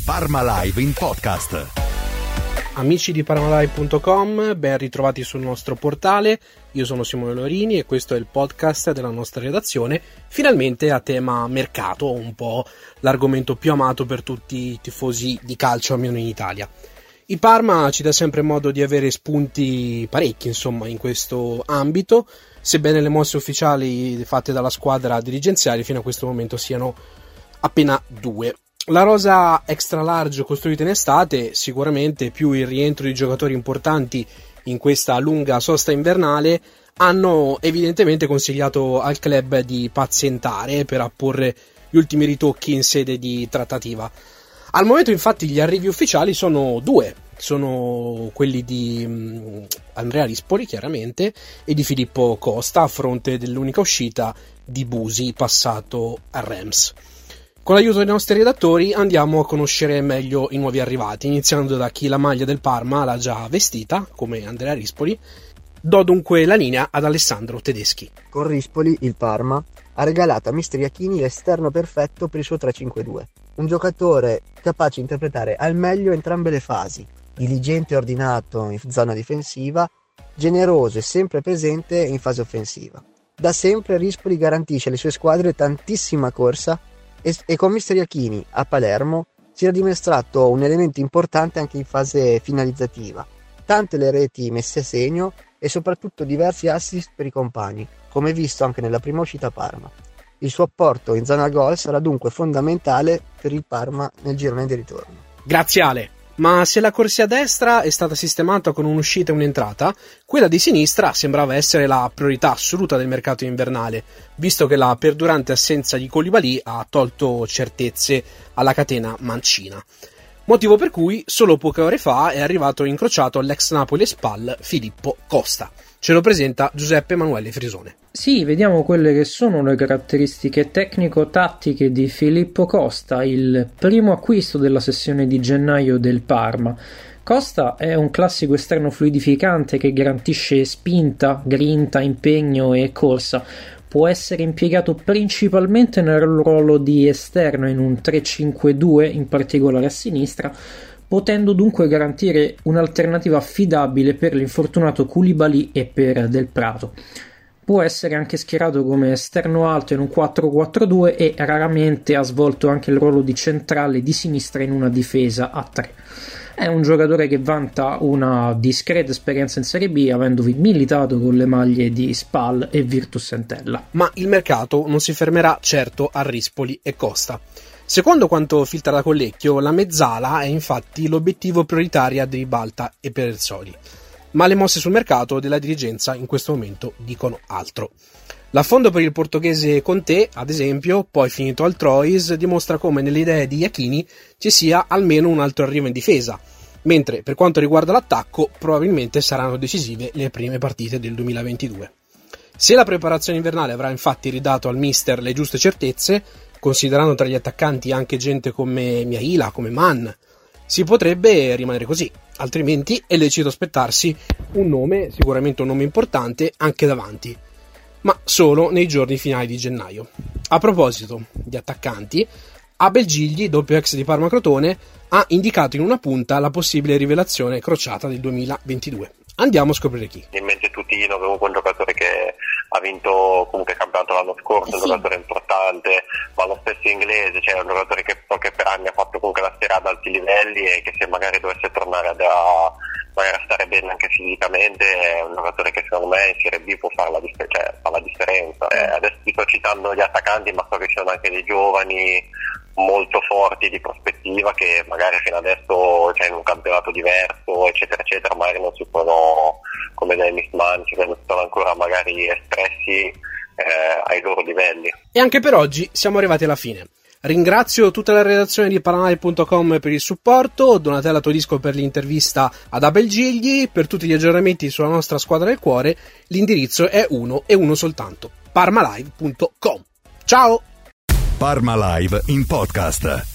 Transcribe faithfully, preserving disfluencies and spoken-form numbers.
Parma Live in podcast. Amici di parmalive punto com, ben ritrovati sul nostro portale. Io sono Simone Lorini e questo è il podcast della nostra redazione, finalmente a tema mercato, un po' l'argomento più amato per tutti i tifosi di calcio, almeno in Italia. Il Parma ci dà sempre modo di avere spunti parecchi, insomma, in questo ambito, sebbene le mosse ufficiali fatte dalla squadra dirigenziale fino a questo momento siano appena due. La rosa extra large costruita in estate, sicuramente più il rientro di giocatori importanti in questa lunga sosta invernale, hanno evidentemente consigliato al club di pazientare per apporre gli ultimi ritocchi in sede di trattativa. Al momento infatti gli arrivi ufficiali sono due, sono quelli di um, Andrea Rispoli chiaramente e di Filippo Costa a fronte dell'unica uscita di Busi passato a Reims. Con l'aiuto dei nostri redattori andiamo a conoscere meglio i nuovi arrivati, iniziando da chi la maglia del Parma l'ha già vestita, come Andrea Rispoli. Do dunque la linea ad Alessandro Tedeschi. Con Rispoli il Parma ha regalato a mister Iachini l'esterno perfetto per il suo tre cinque due, un giocatore capace di interpretare al meglio entrambe le fasi, diligente e ordinato in zona difensiva, generoso e sempre presente in fase offensiva. Da sempre Rispoli garantisce alle sue squadre tantissima corsa e, e con mister Iachini a Palermo si era dimostrato un elemento importante anche in fase finalizzativa. Tante le reti messe a segno e soprattutto diversi assist per i compagni, come visto anche nella prima uscita a Parma. Il suo apporto in zona gol sarà dunque fondamentale per il Parma nel girone di ritorno. Grazie Ale. Ma se la corsia a destra è stata sistemata con un'uscita e un'entrata, quella di sinistra sembrava essere la priorità assoluta del mercato invernale, visto che la perdurante assenza di Koulibaly ha tolto certezze alla catena mancina. Motivo per cui solo poche ore fa è arrivato incrociato all'ex Napoli S P A L Filippo Costa. Ce lo presenta Giuseppe Emanuele Frisone. Sì, vediamo quelle che sono le caratteristiche tecnico-tattiche di Filippo Costa, il primo acquisto della sessione di gennaio del Parma. Costa è un classico esterno fluidificante che garantisce spinta, grinta, impegno e corsa. Può essere impiegato principalmente nel ruolo di esterno in un tre cinque due, in particolare a sinistra, potendo dunque garantire un'alternativa affidabile per l'infortunato Koulibaly e per Del Prato. Può essere anche schierato come esterno alto in un quattro quattro due e raramente ha svolto anche il ruolo di centrale di sinistra in una difesa a tre. È un giocatore che vanta una discreta esperienza in Serie B, avendovi militato con le maglie di Spal e Virtus Entella. Ma il mercato non si fermerà certo a Rispoli e Costa. Secondo quanto filtra da Collecchio, la mezzala è infatti l'obiettivo prioritario di Ribalta e Perezzoli. Ma le mosse sul mercato della dirigenza in questo momento dicono altro. L'affondo per il portoghese Conte, ad esempio, poi finito al Troyes, dimostra come nelle idee di Iachini ci sia almeno un altro arrivo in difesa, mentre per quanto riguarda l'attacco probabilmente saranno decisive le prime partite del duemilaventidue. Se la preparazione invernale avrà infatti ridato al mister le giuste certezze, considerando tra gli attaccanti anche gente come Miaila, come Mann, si potrebbe rimanere così, altrimenti è lecito aspettarsi un nome, sicuramente un nome importante, anche davanti, ma solo nei giorni finali di gennaio. A proposito di attaccanti, Abel Gigli, doppio ex di Parma Crotone, ha indicato in una punta la possibile rivelazione crociata del duemilaventidue. Andiamo a scoprire chi. In mente Tutino, comunque un giocatore che ha vinto comunque il campionato l'anno scorso, un giocatore importante, ma lo stesso inglese, cioè un giocatore che poche per anni ha fatto comunque la Serie A ad alti livelli e che se magari dovesse tornare ad, a, magari a stare bene anche fisicamente, è un giocatore che secondo me in Serie B può fare la, cioè, fa la differenza. Eh, adesso ti sto citando gli attaccanti, ma so che ci sono anche dei giovani molto forti di prospettiva che magari fino adesso, cioè in un campionato diverso eccetera eccetera, magari non si sono, come dei mismanci, che non sono ancora magari espressi eh, ai loro livelli. E anche per oggi siamo arrivati alla fine. Ringrazio tutta la redazione di parmalive punto com per il supporto, Donatella Todisco per l'intervista ad Abel Gigli. Per tutti gli aggiornamenti sulla nostra squadra del cuore l'indirizzo è uno e uno soltanto, parmalive punto com. Ciao! Parma Live in podcast.